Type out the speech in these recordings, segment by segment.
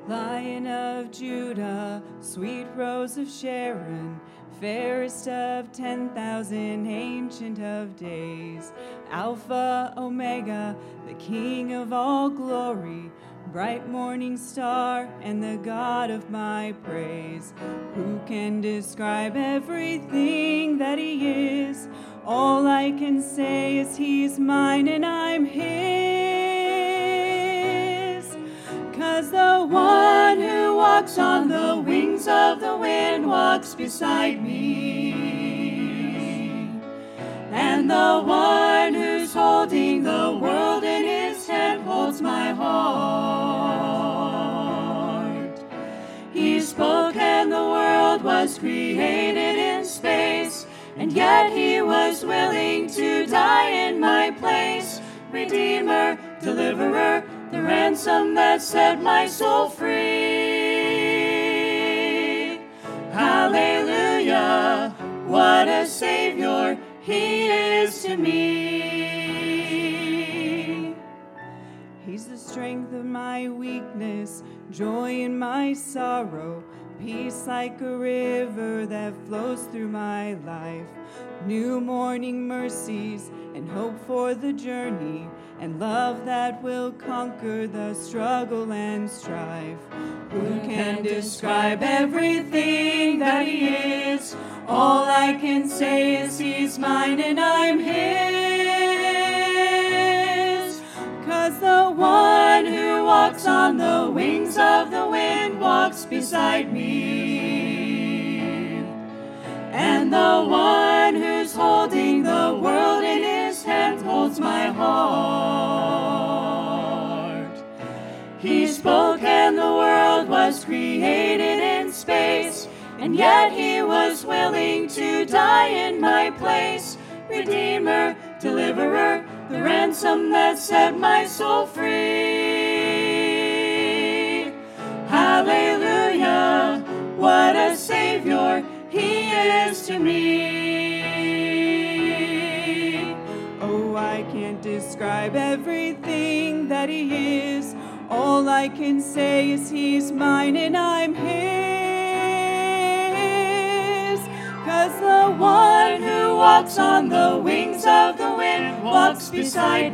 Lion of Judah, sweet Rose of Sharon, fairest of 10,000, Ancient of Days, Alpha, Omega, the King of all glory, bright morning star and the God of my praise. Who can describe everything that he is? All I can say is he's mine and I'm his. 'Cause the one who walks on the wings of the wind walks beside me. And the one who's holding the world in his hand holds my heart. He spoke and the world was created in space, and yet he was willing to die in my place. Redeemer, deliverer, the ransom that set my soul free. Hallelujah, what a Savior he is to me. He's the strength of my weakness, joy in my sorrow, peace like a river that flows through my life. New morning mercies and hope for the journey, and love that will conquer the struggle and strife. Who can describe everything that he is? All I can say is he's mine and I'm his. 'Cause the one who walks on the wings of the wind walks beside me. And the one who's holding the world in his hand holds my heart. He spoke and the world was created in space, and yet he was willing to die in my place. Redeemer, deliverer, the ransom that set my soul free. Hallelujah, what a Savior he is to me. Oh, I can't describe everything that he is. All I can say is he's mine and I'm his. 'Cause the one who walks on the wings of the wind walks beside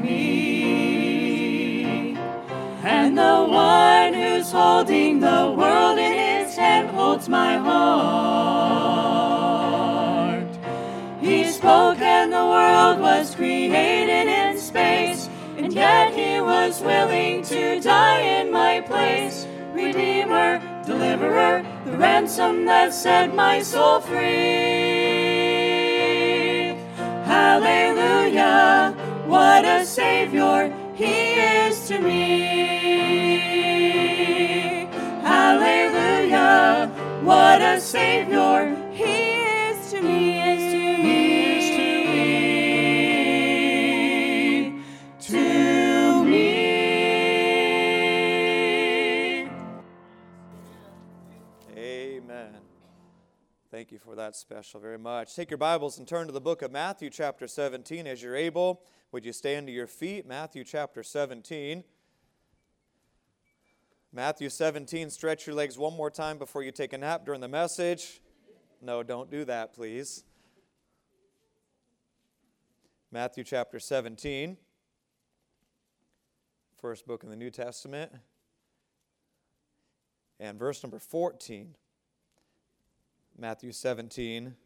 me. And the one who's holding the world in his hand holds my heart. He spoke and the world was created in space, and yet he was willing to die in my place. Redeemer, deliverer, the ransom that set my soul free. Hallelujah, what a Savior he is to me. Hallelujah, what a Savior he is to me. To me. Amen. Thank you for that special very much. Take your Bibles and turn to the book of Matthew chapter 17 as you're able. Would you stand to your feet? Matthew chapter 17. Matthew 17, stretch your legs one more time before you take a nap during the message. No, don't do that, please. Matthew chapter 17, first book in the New Testament, and verse number 14. Matthew 17,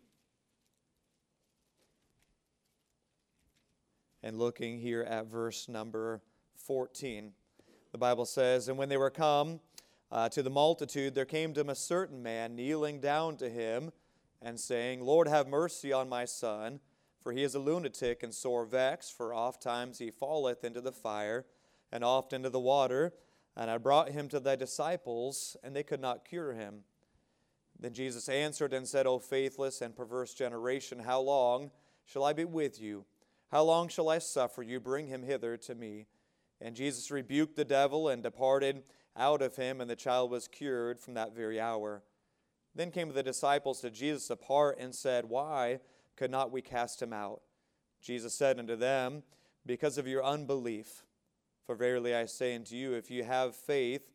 and looking here at verse number 14. The Bible says, "And when they were come to the multitude, there came to him a certain man, kneeling down to him, and saying, Lord, have mercy on my son, for he is a lunatic and sore vexed, for oft times he falleth into the fire, and oft into the water. And I brought him to thy disciples, and they could not cure him. Then Jesus answered and said, O faithless and perverse generation, how long shall I be with you? How long shall I suffer you? Bring him hither to me. And Jesus rebuked the devil and departed out of him, and the child was cured from that very hour. Then came the disciples to Jesus apart and said, Why could not we cast him out? Jesus said unto them, Because of your unbelief. For verily I say unto you, if you have faith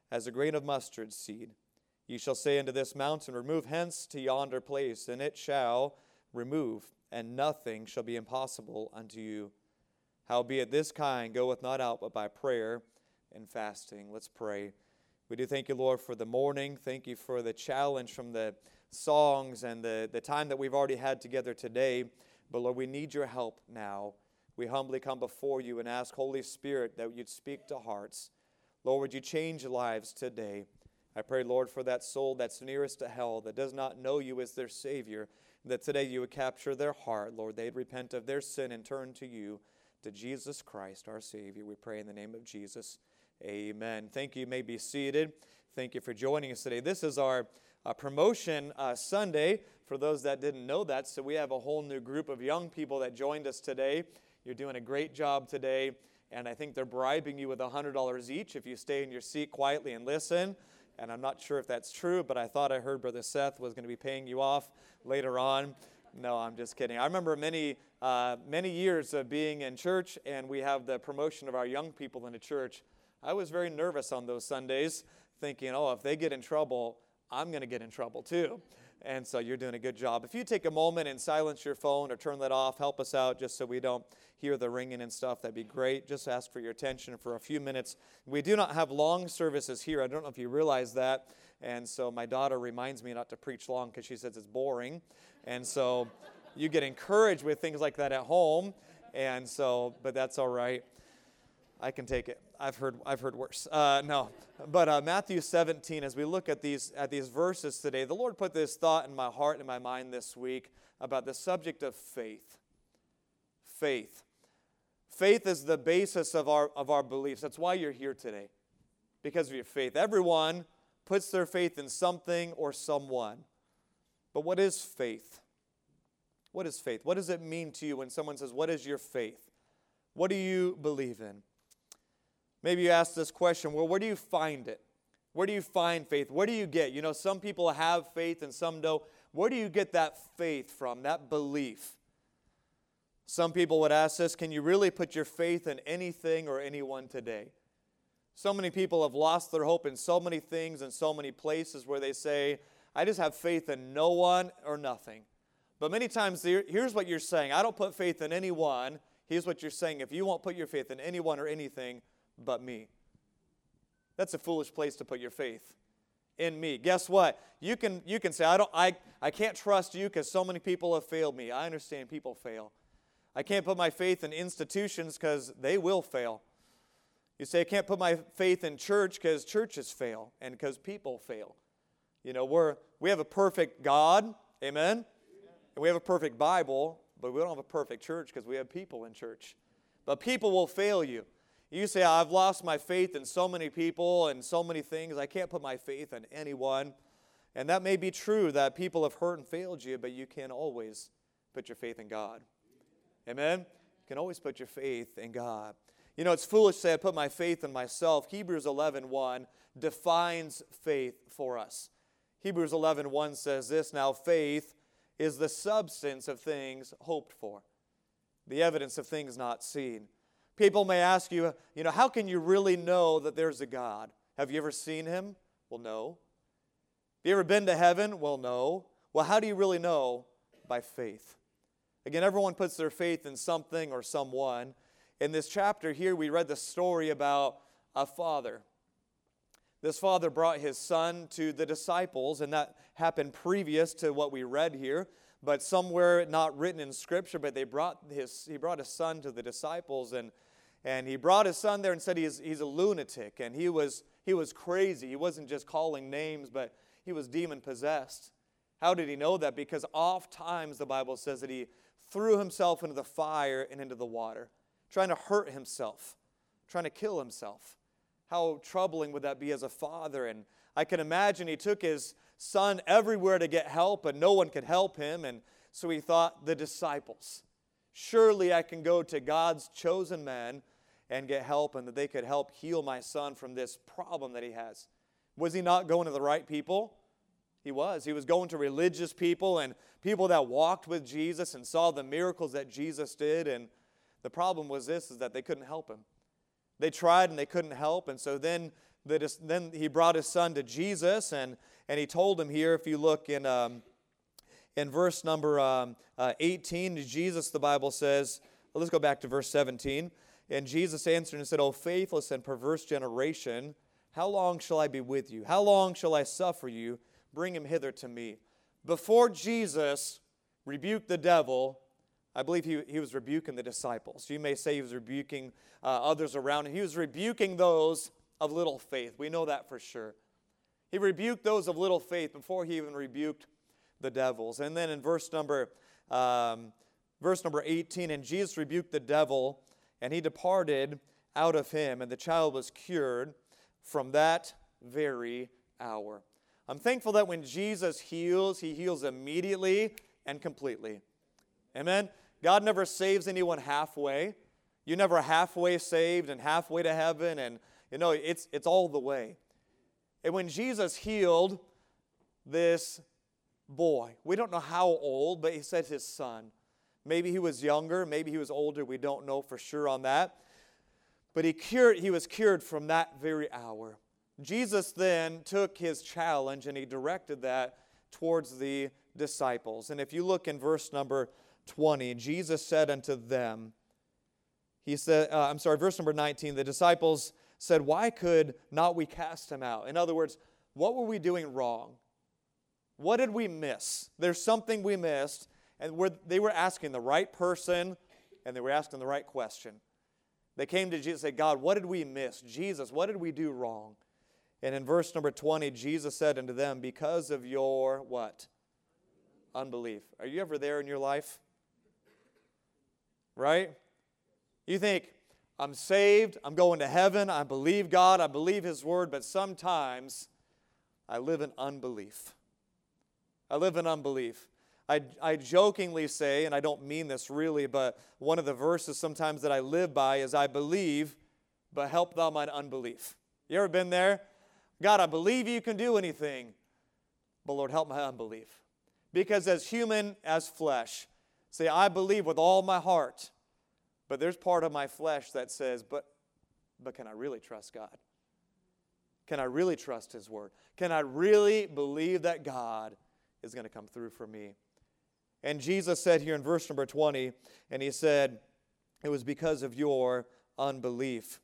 as a grain of mustard seed. Ye shall say unto this mountain, Remove hence to yonder place, and it shall remove, and nothing shall be impossible unto you. Howbeit this kind goeth not out but by prayer and fasting. Let's pray. We do thank you, Lord, for the morning. Thank you for the challenge from the songs and the time that we've already had together today. But Lord, we need your help now. We humbly come before you and ask, Holy Spirit, that you'd speak to hearts. Lord, would you change lives today? I pray, Lord, for that soul that's nearest to hell, that does not know you as their Savior, that today you would capture their heart, Lord. They'd repent of their sin and turn to you, to Jesus Christ, our Savior. We pray in the name of Jesus. Amen. Thank you. You may be seated. Thank you for joining us today. This is our promotion Sunday, for those that didn't know that. So we have a whole new group of young people that joined us today. You're doing a great job today, and I think they're bribing you with $100 each if you stay in your seat quietly and listen. And I'm not sure if that's true, but I thought I heard Brother Seth was going to be paying you off later on. No, I'm just kidding. I remember many years of being in church, and we have the promotion of our young people in the church. I was very nervous on those Sundays, thinking, if they get in trouble, I'm going to get in trouble too. And so you're doing a good job. If you take a moment and silence your phone or turn that off, help us out just so we don't hear the ringing and stuff, that'd be great. Just ask for your attention for a few minutes. We do not have long services here. I don't know if you realize that. And so my daughter reminds me not to preach long because she says it's boring. And so you get encouraged with things like that at home. And so, but that's all right. I can take it. I've heard worse. No, but Matthew 17. As we look at these verses today, the Lord put this thought in my heart and in my mind this week about the subject of faith. Faith. Faith is the basis of our beliefs. That's why you're here today, because of your faith. Everyone puts their faith in something or someone. But what is faith? What is faith? What does it mean to you when someone says, "What is your faith?" What do you believe in? Maybe you ask this question, well, where do you find it? Where do you find faith? Where do you get? Some people have faith and some don't. Where do you get that faith from, that belief? Some people would ask this, can you really put your faith in anything or anyone today? So many people have lost their hope in so many things and so many places where they say, I just have faith in no one or nothing. But many times, here's what you're saying. I don't put faith in anyone. Here's what you're saying. If you won't put your faith in anyone or anything but me. That's a foolish place to put your faith, in me. Guess what? You can say, I can't trust you because so many people have failed me. I understand people fail. I can't put my faith in institutions because they will fail. You say, I can't put my faith in church because churches fail and because people fail. We have a perfect God, amen? And we have a perfect Bible, but we don't have a perfect church because we have people in church. But people will fail you. You say, I've lost my faith in so many people and so many things. I can't put my faith in anyone. And that may be true that people have hurt and failed you, but you can always put your faith in God. Amen? You can always put your faith in God. It's foolish to say I put my faith in myself. Hebrews 11:1 defines faith for us. Hebrews 11:1 says this, now faith is the substance of things hoped for, the evidence of things not seen. People may ask you, how can you really know that there's a God? Have you ever seen him? Well, no. Have you ever been to heaven? Well, no. Well, how do you really know? By faith. Again, everyone puts their faith in something or someone. In this chapter here, we read the story about a father. This father brought his son to the disciples, and that happened previous to what we read here. But somewhere not written in Scripture, but he brought his son to the disciples, and he brought his son there and said he's a lunatic, and he was crazy. He wasn't just calling names, but he was demon-possessed. How did he know that? Because oft times the Bible says that he threw himself into the fire and into the water, trying to hurt himself, trying to kill himself. How troubling would that be as a father? And I can imagine he took his son everywhere to get help, and no one could help him. And so he thought, the disciples. Surely I can go to God's chosen men and get help, and that they could help heal my son from this problem that he has. Was he not going to the right people? He was. He was going to religious people and people that walked with Jesus and saw the miracles that Jesus did. And the problem was this, is that they couldn't help him. They tried and they couldn't help. And so then then he brought his son to Jesus, and he told him here, if you look in verse number 18, Jesus, the Bible says, well, let's go back to verse 17. And Jesus answered and said, O faithless and perverse generation, how long shall I be with you? How long shall I suffer you? Bring him hither to me. Before Jesus rebuked the devil, I believe he was rebuking the disciples. You may say he was rebuking others around him. He was rebuking those of little faith. We know that for sure. He rebuked those of little faith before he even rebuked the devils. And then in verse number 18, and Jesus rebuked the devil, and he departed out of him, and the child was cured from that very hour. I'm thankful that when Jesus heals, he heals immediately and completely. Amen? God never saves anyone halfway. You're never halfway saved and halfway to heaven, and it's all the way. And when Jesus healed this boy, we don't know how old, but he said his son. Maybe he was younger, maybe he was older, we don't know for sure on that. But he was cured from that very hour. Jesus then took his challenge and he directed that towards the disciples. And if you look in verse number 20, Jesus said unto them, verse number 19, the disciples said, why could not we cast him out? In other words, what were we doing wrong? What did we miss? There's something we missed, and they were asking the right person, and they were asking the right question. They came to Jesus and said, God, what did we miss? Jesus, what did we do wrong? And in verse number 20, Jesus said unto them, because of your what? Unbelief. Are you ever there in your life? Right? You think, I'm saved, I'm going to heaven, I believe God, I believe His Word, but sometimes I live in unbelief. I live in unbelief. I jokingly say, and I don't mean this really, but one of the verses sometimes that I live by is, I believe, but help thou mine unbelief. You ever been there? God, I believe you can do anything, but Lord, help my unbelief. Because as human as flesh, say, I believe with all my heart, but there's part of my flesh that says, but can I really trust God? Can I really trust His Word? Can I really believe that God is going to come through for me? And Jesus said here in verse number 20, and He said, it was because of your unbelief.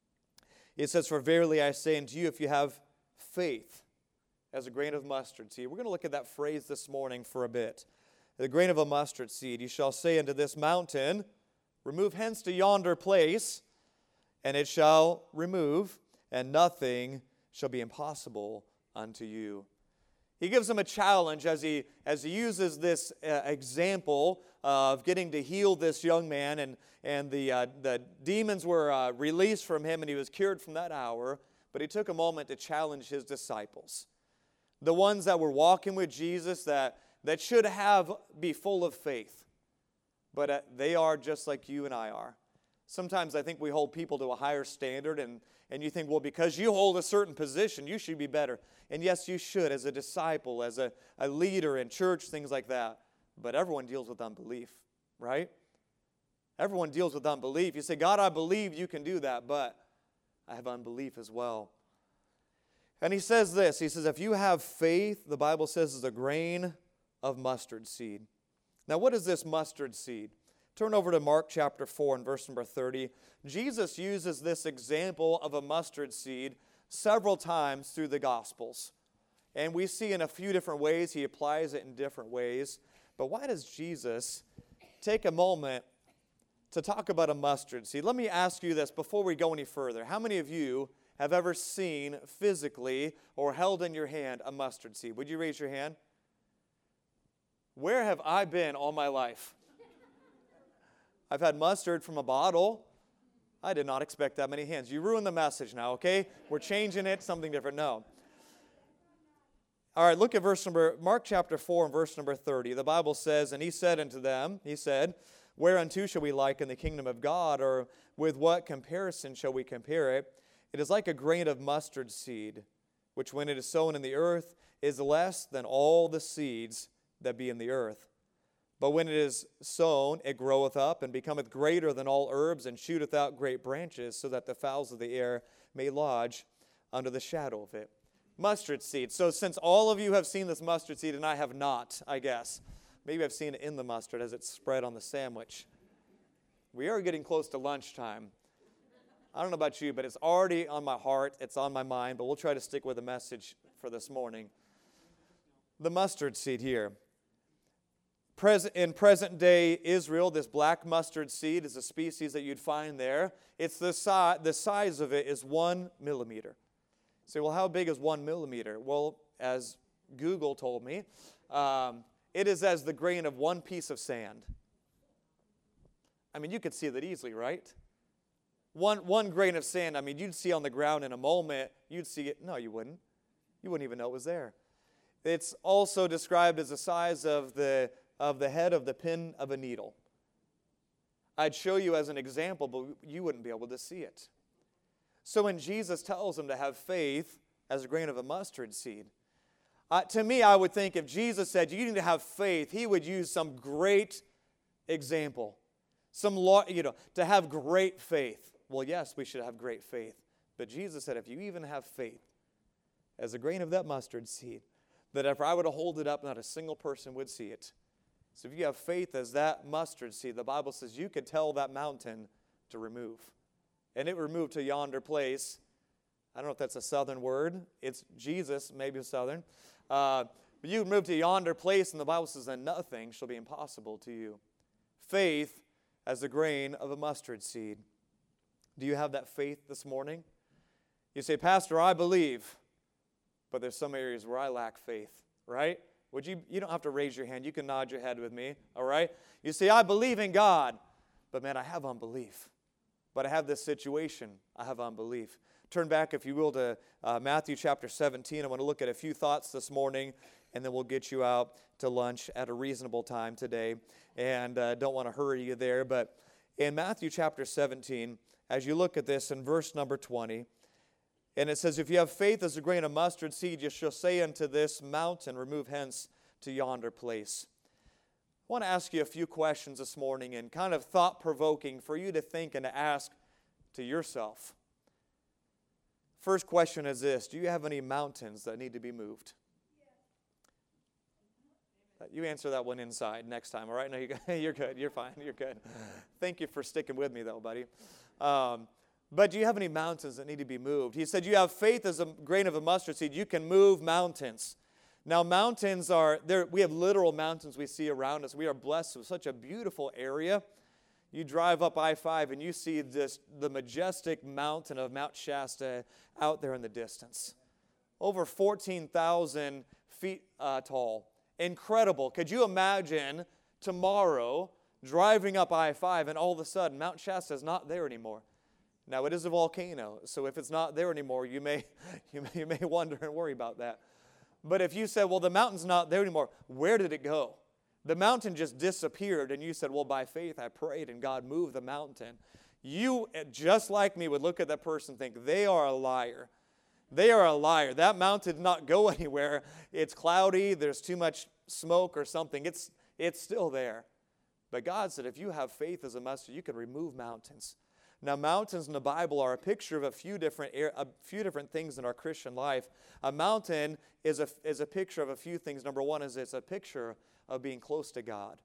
It says, for verily I say unto you, if you have faith as a grain of mustard seed. We're going to look at that phrase this morning for a bit. The grain of a mustard seed, you shall say unto this mountain, remove hence to yonder place, and it shall remove, and nothing shall be impossible unto you. He gives them a challenge as he uses this example of getting to heal this young man, and the demons were released from him, and he was cured from that hour. But he took a moment to challenge his disciples, the ones that were walking with Jesus, that should be full of faith, but they are just like you and I are. Sometimes I think we hold people to a higher standard, and you think, well, because you hold a certain position, you should be better. And yes, you should, as a disciple, as a leader in church, things like that. But everyone deals with unbelief, right? Everyone deals with unbelief. You say, God, I believe you can do that, but I have unbelief as well. And he says this, he says, if you have faith, the Bible says, is a grain of mustard seed. Now, what is this mustard seed? Turn over to Mark chapter 4 and verse number 30. Jesus uses this example of a mustard seed several times through the Gospels. And we see in a few different ways, he applies it in different ways. But why does Jesus take a moment to talk about a mustard seed? Let me ask you this before we go any further. How many of you have ever seen physically or held in your hand a mustard seed? Would you raise your hand? Where have I been all my life? I've had mustard from a bottle. I did not expect that many hands. You ruined the message now, okay? We're changing it, something different. No. All right, look at Mark chapter 4 and verse number 30. The Bible says, and he said unto them, he said, whereunto shall we liken the kingdom of God, or with what comparison shall we compare it? It is like a grain of mustard seed, which when it is sown in the earth is less than all the seeds that be in the earth. But when it is sown, it groweth up and becometh greater than all herbs, and shooteth out great branches, so that the fowls of the air may lodge under the shadow of it. Mustard seed. So since all of you have seen this mustard seed and I have not, I guess, maybe I've seen it in the mustard as it's spread on the sandwich. We are getting close to lunchtime. I don't know about you, but it's already on my heart. It's on my mind, but we'll try to stick with the message for this morning. The mustard seed here. In present-day Israel, this black mustard seed is a species that you'd find there. It's the size of it is 1 millimeter. You say, well, how big is 1 millimeter? Well, as Google told me, it is as the grain of one piece of sand. I mean, you could see that easily, right? One grain of sand, I mean, you'd see on the ground in a moment, you'd see it. No, you wouldn't. You wouldn't even know it was there. It's also described as the size of the head of the pin of a needle. I'd show you as an example, but you wouldn't be able to see it. So when Jesus tells them to have faith as a grain of a mustard seed, to me, I would think if Jesus said you need to have faith, he would use some great example. To have great faith. Well, yes, we should have great faith. But Jesus said if you even have faith as a grain of that mustard seed, that if I were to hold it up, not a single person would see it. So if you have faith as that mustard seed, the Bible says you could tell that mountain to remove. And it removed to yonder place. I don't know if that's a southern word. It's Jesus, maybe a southern. But you move to yonder place, and the Bible says that nothing shall be impossible to you. Faith as the grain of a mustard seed. Do you have that faith this morning? You say, Pastor, I believe, but there's some areas where I lack faith, right? You don't have to raise your hand. You can nod your head with me, all right? You say, I believe in God, but man, I have unbelief. But I have this situation. I have unbelief. Turn back, if you will, to Matthew chapter 17. I want to look at a few thoughts this morning, and then we'll get you out to lunch at a reasonable time today. And don't want to hurry you there, but in Matthew chapter 17, as you look at this in verse number 20, and it says, if you have faith as a grain of mustard seed, you shall say unto this mountain, remove hence to yonder place. I want to ask you a few questions this morning and kind of thought-provoking for you to think and to ask to yourself. First question is this: do you have any mountains that need to be moved? You answer that one inside next time, all right? No, you're good. You're fine. You're good. Thank you for sticking with me, though, buddy. But do you have any mountains that need to be moved? He said you have faith as a grain of a mustard seed. You can move mountains. Now, mountains are, we have literal mountains we see around us. We are blessed with such a beautiful area. You drive up I-5 and you see the majestic mountain of Mount Shasta out there in the distance. Over 14,000 feet tall. Incredible. Could you imagine tomorrow driving up I-5 and all of a sudden Mount Shasta is not there anymore? Now, it is a volcano, so if it's not there anymore, you may wonder and worry about that. But if you said, well, the mountain's not there anymore, where did it go? The mountain just disappeared, and you said, well, by faith I prayed, and God moved the mountain. You, just like me, would look at that person and think, they are a liar. They are a liar. That mountain did not go anywhere. It's cloudy, there's too much smoke or something. It's still there. But God said, if you have faith as a mustard, you can remove mountains. Now, mountains in the Bible are a picture of a few different things in our Christian life. A mountain is a picture of a few things. Number one is it's a picture of being close to God.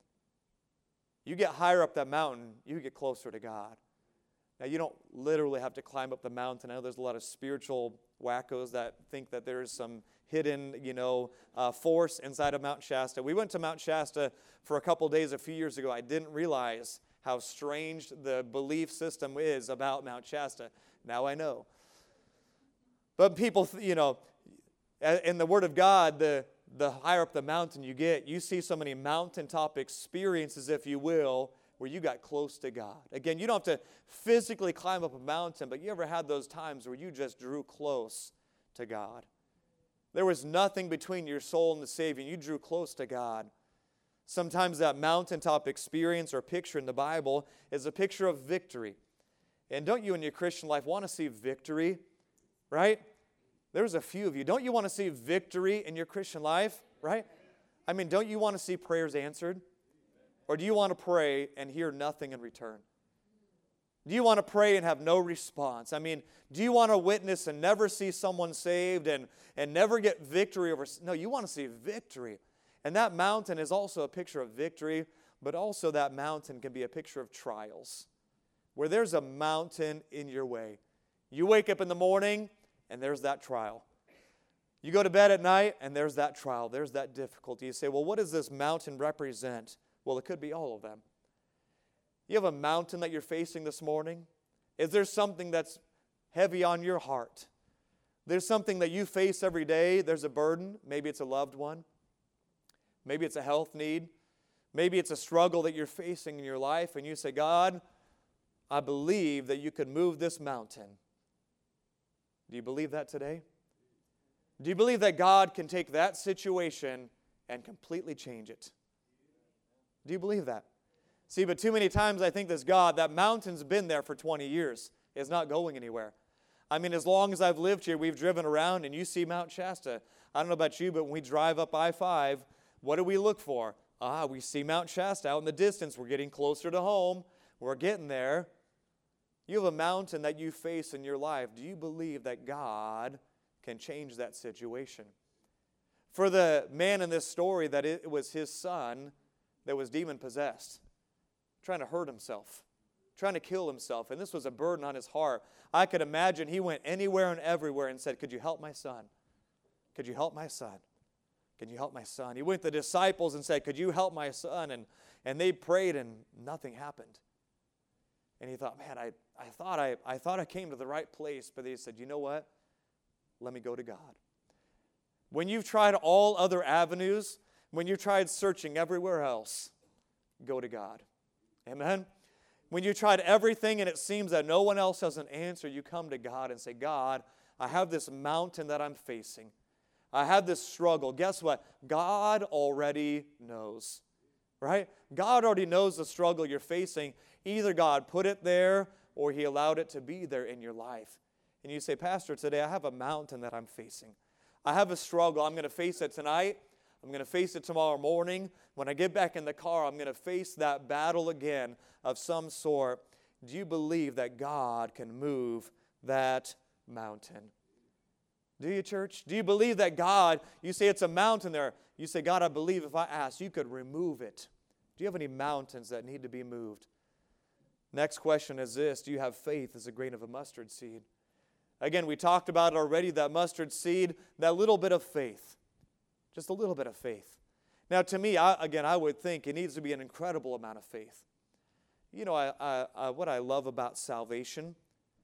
You get higher up that mountain, you get closer to God. Now, you don't literally have to climb up the mountain. I know there's a lot of spiritual wackos that think that there's some hidden, force inside of Mount Shasta. We went to Mount Shasta for a couple days a few years ago. I didn't realize how strange the belief system is about Mount Shasta. Now I know. But people, in the Word of God, the higher up the mountain you get, you see so many mountaintop experiences, if you will, where you got close to God. Again, you don't have to physically climb up a mountain, but you ever had those times where you just drew close to God? There was nothing between your soul and the Savior, and you drew close to God. Sometimes that mountaintop experience or picture in the Bible is a picture of victory. And don't you in your Christian life want to see victory? Right? There's a few of you. Don't you want to see victory in your Christian life? Right? I mean, don't you want to see prayers answered? Or do you want to pray and hear nothing in return? Do you want to pray and have no response? I mean, do you want to witness and never see someone saved and never get victory over? No, you want to see victory. And that mountain is also a picture of victory, but also that mountain can be a picture of trials, where there's a mountain in your way. You wake up in the morning, and there's that trial. You go to bed at night, and there's that trial. There's that difficulty. You say, well, what does this mountain represent? Well, it could be all of them. You have a mountain that you're facing this morning? Is there something that's heavy on your heart? There's something that you face every day. There's a burden. Maybe it's a loved one. Maybe it's a health need. Maybe it's a struggle that you're facing in your life, and you say, God, I believe that you could move this mountain. Do you believe that today? Do you believe that God can take that situation and completely change it? Do you believe that? See, but too many times I think this God, that mountain's been there for 20 years. It's not going anywhere. I mean, as long as I've lived here, we've driven around and you see Mount Shasta. I don't know about you, but when we drive up I-5, what do we look for? We see Mount Shasta out in the distance. We're getting closer to home. We're getting there. You have a mountain that you face in your life. Do you believe that God can change that situation? For the man in this story, that it was his son that was demon-possessed, trying to hurt himself, trying to kill himself, and this was a burden on his heart. I could imagine he went anywhere and everywhere and said, could you help my son? Could you help my son? Can you help my son? He went to the disciples and said, could you help my son? And they prayed and nothing happened. And he thought, man, I thought I came to the right place. But he said, you know what? Let me go to God. When you've tried all other avenues, when you've tried searching everywhere else, go to God. Amen? When you tried everything and it seems that no one else has an answer, you come to God and say, God, I have this mountain that I'm facing. I have this struggle. Guess what? God already knows. Right? God already knows the struggle you're facing. Either God put it there or He allowed it to be there in your life. And you say, Pastor, today I have a mountain that I'm facing. I have a struggle. I'm going to face it tonight. I'm going to face it tomorrow morning. When I get back in the car, I'm going to face that battle again of some sort. Do you believe that God can move that mountain? Do you, church? Do you believe that God, you say it's a mountain there. You say, God, I believe if I ask, you could remove it. Do you have any mountains that need to be moved? Next question is this: do you have faith as a grain of a mustard seed? Again, we talked about it already, that mustard seed, that little bit of faith. Just a little bit of faith. Now, to me, I would think it needs to be an incredible amount of faith. You know, what I love about salvation,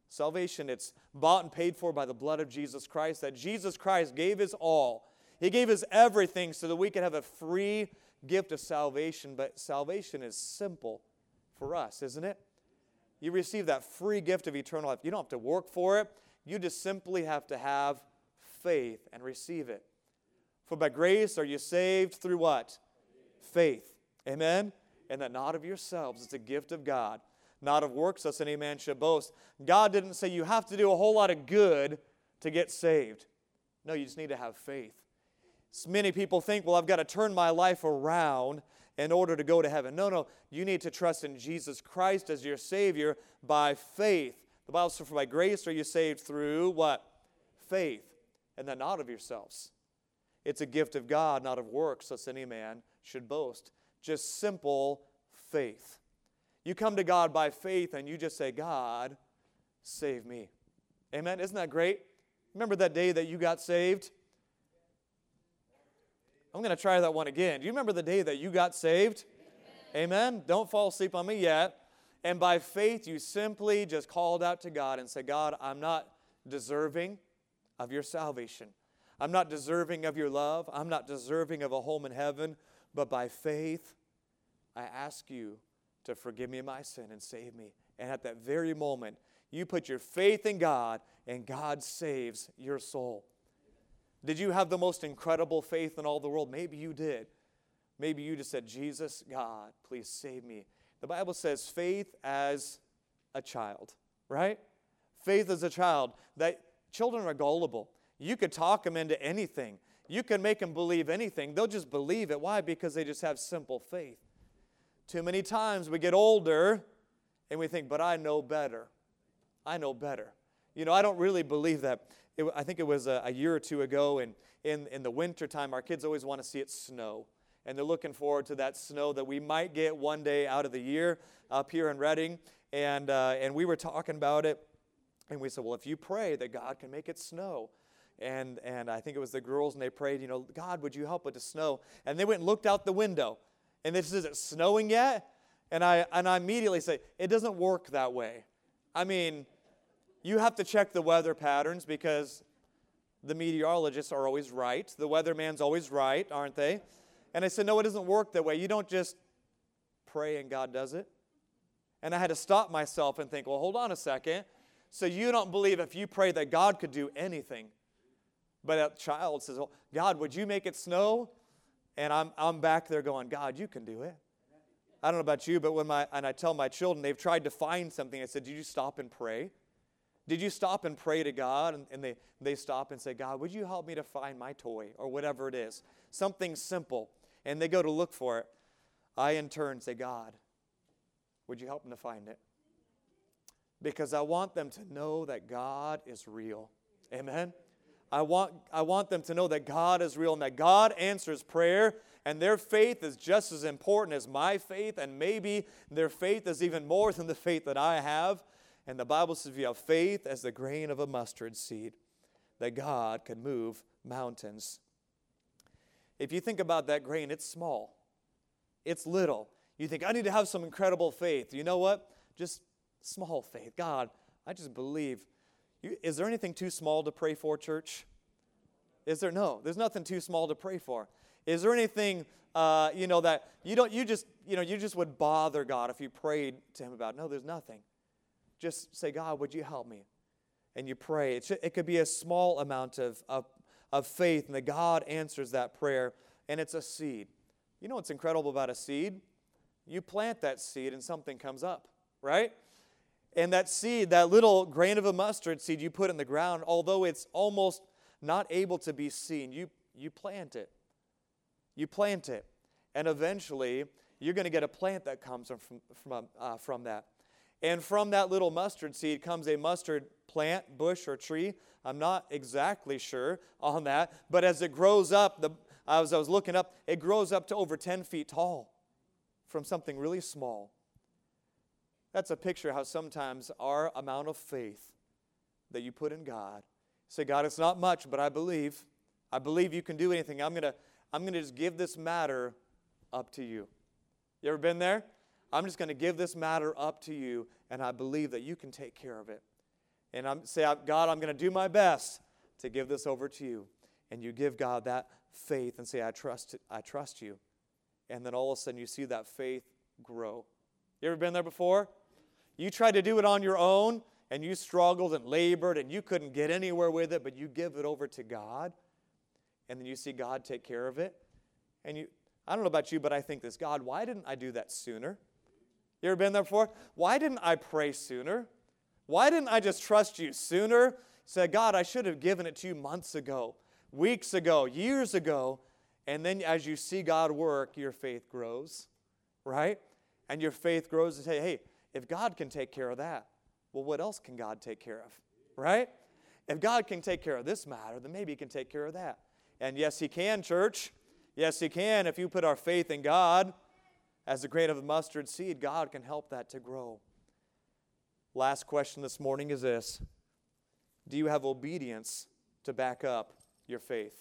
it's bought and paid for by the blood of Jesus Christ, that Jesus Christ gave His all. He gave His everything so that we could have a free gift of salvation. But salvation is simple for us, isn't it? You receive that free gift of eternal life. You don't have to work for it. You just simply have to have faith and receive it. For by grace are you saved through what? Faith. Amen? And that not of yourselves. It's a gift of God. Not of works, lest any man should boast. God didn't say you have to do a whole lot of good to get saved. No, you just need to have faith. So many people think, well, I've got to turn my life around in order to go to heaven. No. You need to trust in Jesus Christ as your Savior by faith. The Bible says, for by grace are you saved through what? Faith. And that not of yourselves. It's a gift of God, not of works, lest any man should boast. Just simple faith. You come to God by faith and you just say, God, save me. Amen? Isn't that great? Remember that day that you got saved? I'm going to try that one again. Do you remember the day that you got saved? Amen? Don't fall asleep on me yet. And by faith, you simply just called out to God and said, God, I'm not deserving of your salvation. I'm not deserving of your love. I'm not deserving of a home in heaven. But by faith, I ask you to forgive me my sin and save me. And at that very moment, you put your faith in God, and God saves your soul. Did you have the most incredible faith in all the world? Maybe you did. Maybe you just said, Jesus, God, please save me. The Bible says faith as a child, right? Faith as a child. That children are gullible. You could talk them into anything. You can make them believe anything. They'll just believe it. Why? Because they just have simple faith. Too many times we get older And we think, but I know better. I know better. You know, I don't really believe that. I think it was a year or two ago, and in the wintertime, our kids always want to see it snow. And they're looking forward to that snow that we might get one day out of the year up here in Redding. And we were talking about it, and we said, well, if you pray that God can make it snow. And I think it was the girls, and they prayed, you know, God, would you help it to snow? And they went and looked out the window. And they said, is it snowing yet? And I immediately say, it doesn't work that way. I mean, you have to check the weather patterns because the meteorologists are always right. The weatherman's always right, aren't they? And I said, no, it doesn't work that way. You don't just pray and God does it. And I had to stop myself and think, well, hold on a second. So you don't believe if you pray that God could do anything. But that child says, well, God, would you make it snow? And I'm back there going, God, you can do it. I don't know about you, but when I tell my children, they've tried to find something, I said, did you stop and pray? Did you stop and pray to God? And they stop and say, God, would you help me to find my toy or whatever it is? Something simple. And they go to look for it. I, in turn, say, God, would you help them to find it? Because I want them to know that God is real. Amen? I want them to know that God is real and that God answers prayer, and their faith is just as important as my faith, and maybe their faith is even more than the faith that I have. And the Bible says if you have faith as the grain of a mustard seed, that God can move mountains. If you think about that grain, it's small. It's little. You think, I need to have some incredible faith. You know what? Just small faith. God, I just believe. Is there anything too small to pray for, church? Is there? No. There's nothing too small to pray for. Is there anything, that you just would bother God if you prayed to Him about? No, there's nothing. Just say, God, would you help me? And you pray. It could be a small amount of faith, and that God answers that prayer, and it's a seed. You know what's incredible about a seed? You plant that seed, and something comes up, right? And that seed, that little grain of a mustard seed you put in the ground, although it's almost not able to be seen, you plant it. You plant it. And eventually, you're going to get a plant that comes from that. And from that little mustard seed comes a mustard plant, bush, or tree. I'm not exactly sure on that. But as it grows up, as I was looking up, it grows up to over 10 feet tall from something really small. That's a picture of how sometimes our amount of faith that you put in God, say, God, it's not much, but I believe you can do anything. I'm gonna just give this matter up to you. You ever been there? I'm just going to give this matter up to you, and I believe that you can take care of it. And God, I'm going to do my best to give this over to you. And you give God that faith and say, I trust you. And then all of a sudden you see that faith grow. You ever been there before? You tried to do it on your own, and you struggled and labored, and you couldn't get anywhere with it, but you give it over to God, and then you see God take care of it. And I don't know about you, but I think this, God, why didn't I do that sooner? You ever been there before? Why didn't I pray sooner? Why didn't I just trust you sooner? Say, God, I should have given it to you months ago, weeks ago, years ago. And then as you see God work, your faith grows, right? And your faith grows and say, hey, if God can take care of that, well, what else can God take care of, right? If God can take care of this matter, then maybe He can take care of that. And yes, He can, church. Yes, He can. If you put our faith in God, as a grain of a mustard seed, God can help that to grow. Last question this morning is this. Do you have obedience to back up your faith?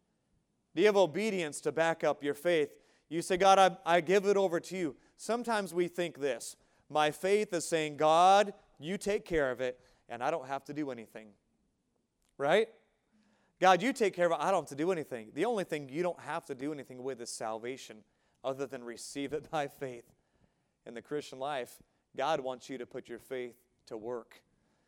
Do you have obedience to back up your faith? You say, God, I give it over to you. Sometimes we think this. My faith is saying, God, you take care of it, and I don't have to do anything. Right? God, you take care of it. I don't have to do anything. The only thing you don't have to do anything with is salvation, other than receive it by faith. In the Christian life, God wants you to put your faith to work.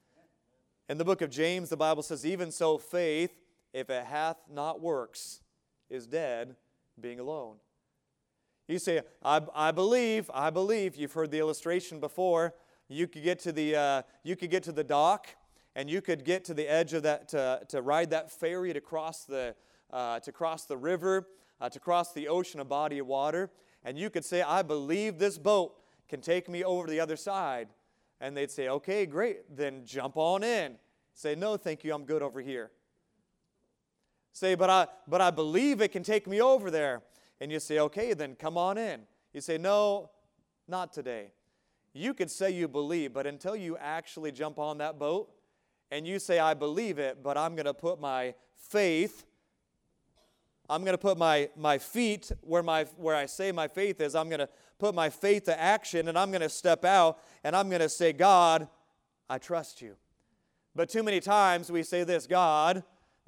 In the book of James, the Bible says, even so faith, if it hath not works, is dead, being alone. You say, I believe. You've heard the illustration before. You could get to the dock, and you could get to the edge of that to ride that ferry to cross the river, to cross the ocean, a body of water, and you could say, I believe this boat can take me over to the other side. And they'd say, okay, great, then jump on in. Say, no, thank you, I'm good over here. Say, but I believe it can take me over there. And you say, okay, then come on in. You say, no, not today. You could say you believe, but until you actually jump on that boat and you say, I believe it, but I'm going to put my faith, I'm going to put my feet where I say my faith is. I'm going to put my faith to action, and I'm going to step out, and I'm going to say, God, I trust you. But too many times we say this, God,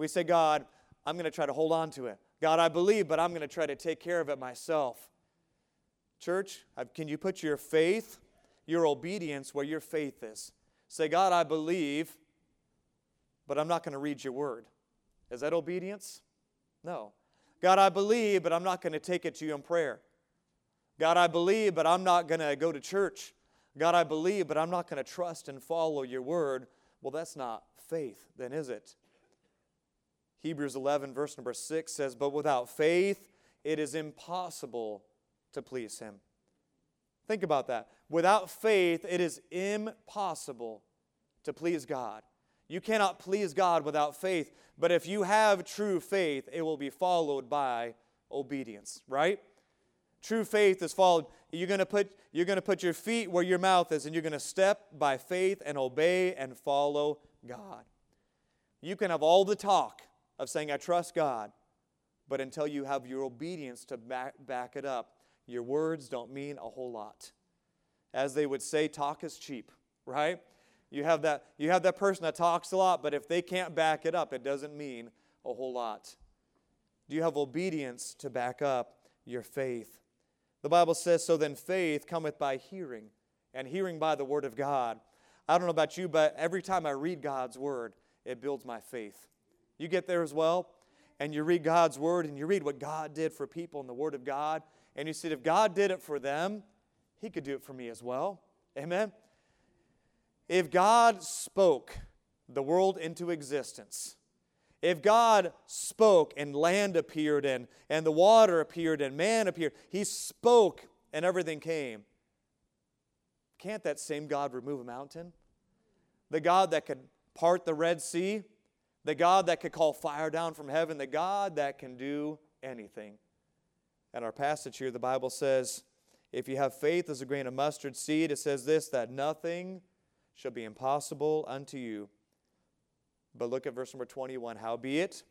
I'm going to try to hold on to it. God, I believe, but I'm going to try to take care of it myself. Church, can you put your faith, your obedience where your faith is? Say, God, I believe, but I'm not going to read your word. Is that obedience? No. God, I believe, but I'm not going to take it to you in prayer. God, I believe, but I'm not going to go to church. God, I believe, but I'm not going to trust and follow your word. Well, that's not faith, then, is it? Hebrews 11, verse number 6 says, but without faith, it is impossible to please him. Think about that. Without faith, it is impossible to please God. You cannot please God without faith, but if you have true faith, it will be followed by obedience, right? True faith is followed. You're going to put your feet where your mouth is, and you're going to step by faith and obey and follow God. You can have all the talk of saying, I trust God, but until you have your obedience to back it up, your words don't mean a whole lot. As they would say, talk is cheap, right? You have that person that talks a lot, but if they can't back it up, it doesn't mean a whole lot. Do you have obedience to back up your faith? The Bible says, so then faith cometh by hearing, and hearing by the word of God. I don't know about you, but every time I read God's word, it builds my faith. You get there as well, and you read God's word, and you read what God did for people in the word of God, and you see if God did it for them, he could do it for me as well. Amen? If God spoke the world into existence, if God spoke and land appeared and the water appeared and man appeared, he spoke and everything came. Can't that same God remove a mountain? The God that could part the Red Sea, the God that could call fire down from heaven, the God that can do anything. And our passage here, the Bible says, if you have faith as a grain of mustard seed, it says this, that nothing shall be impossible unto you. But look at verse number 21. Howbeit,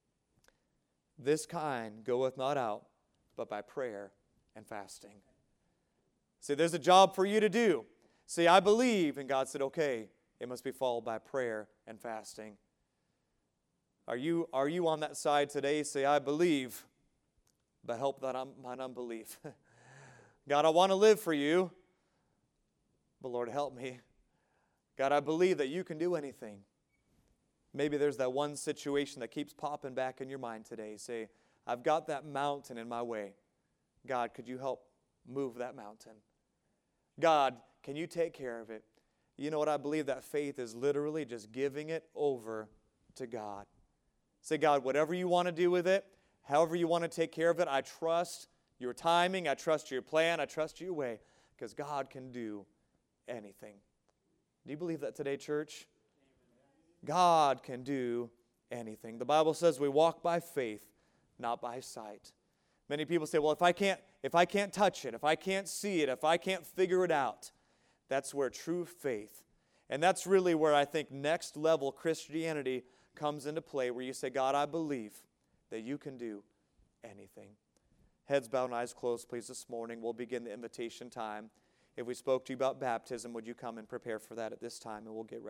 this kind goeth not out, but by prayer and fasting. See, there's a job for you to do. Say, I believe. And God said, okay, it must be followed by prayer and fasting. Are you on that side today? Say, I believe, but help that mine unbelief. God, I want to live for you, but Lord, help me. God, I believe that you can do anything. Maybe there's that one situation that keeps popping back in your mind today. Say, I've got that mountain in my way. God, could you help move that mountain? God, can you take care of it? You know what? I believe that faith is literally just giving it over to God. Say, God, whatever you want to do with it, however you want to take care of it, I trust your timing, I trust your plan, I trust your way, because God can do anything. Do you believe that today, church? God can do anything. The Bible says we walk by faith, not by sight. Many people say, well, if I can't touch it, if I can't see it, if I can't figure it out, that's where true faith, and that's really where I think next level Christianity comes into play, where you say, God, I believe that you can do anything. Heads bowed and eyes closed, please, this morning. We'll begin the invitation time. If we spoke to you about baptism, would you come and prepare for that at this time, and we'll get ready.